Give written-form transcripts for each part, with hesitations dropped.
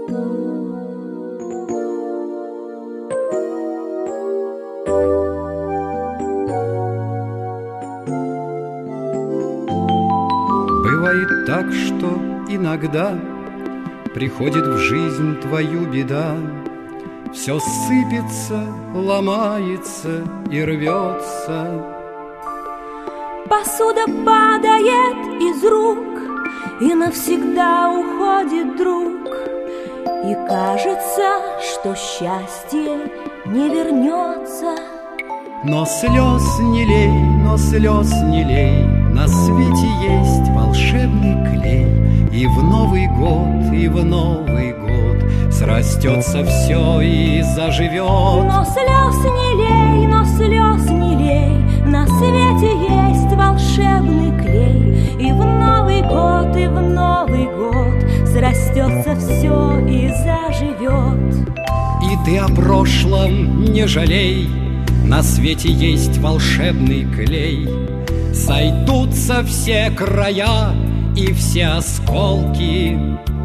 Бывает так, что иногда приходит в жизнь твою беда, все сыпется, ломается и рвется. Посуда падает из рук, и навсегда уходит друг, и кажется, что счастье не вернется. Но слез не лей, но слез не лей, на свете есть волшебный клей, и в Новый год, и в Новый год срастется все и заживет. Но слез не лей, но слез не лей, на свете есть волшебный клей, и в Новый год, и в Новый год срастется все и заживет. И ты о прошлом не жалей, на свете есть волшебный клей. Сойдутся все края и все осколки.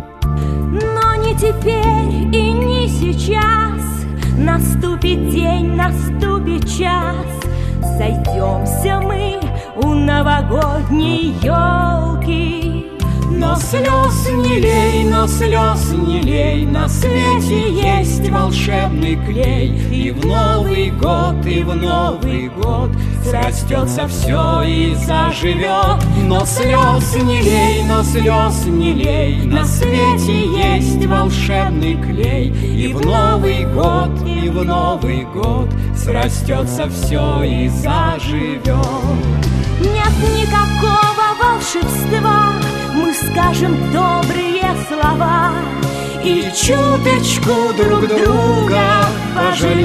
Но не теперь и не сейчас, наступит день, наступит час, сойдемся мы у новогодней елки. Но слез не лей, но слез не лей, на свете есть волшебный клей, и в Новый год, и в Новый год срастется все и заживет. Но слез не лей, но слез не лей, на свете есть волшебный клей, и в Новый год, и в Новый год срастется все и заживет. Нет никакого волшебства, мы скажем добрые слова и чуточку друг друга пожалеем,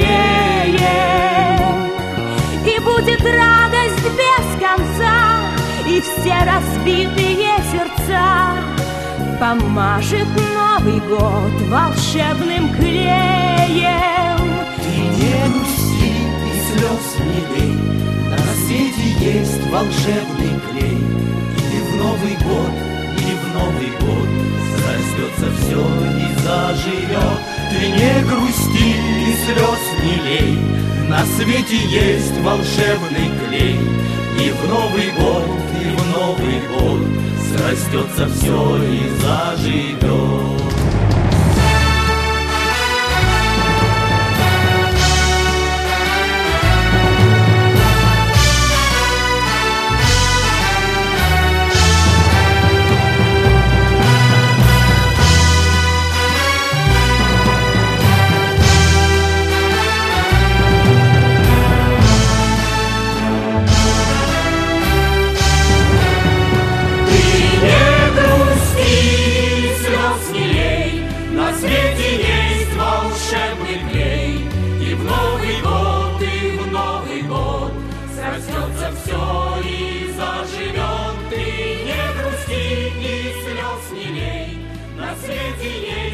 и будет радость без конца, и все разбитые сердца помажет Новый год волшебным клеем. Ты не грусти и слез не лей, на свете есть волшебный клей, и в Новый год, и в Новый год срастется все и заживет. Ты не грусти и слез не лей, на свете есть волшебный клей, и в Новый год, и в Новый год срастется все и заживет. Срастется все и заживет. Ты не грусти и слез не лей, на свете есть